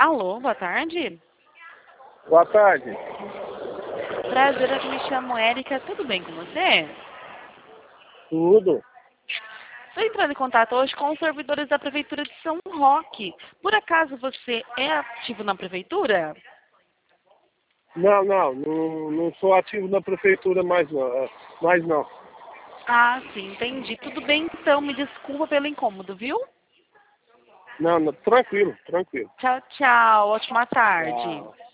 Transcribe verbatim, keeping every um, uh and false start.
Alô, boa tarde. Boa tarde. Prazer, eu me chamo Érica. Tudo bem com você? Tudo? Estou entrando em contato hoje com os servidores da Prefeitura de São Roque. Por acaso você é ativo na Prefeitura? Não, não, não, não sou ativo na prefeitura mais não. Mais não. Ah, sim, entendi. Tudo bem, então. Me desculpa pelo incômodo, viu? Não, não, tranquilo, tranquilo. Tchau, tchau. Ótima tarde. Tchau.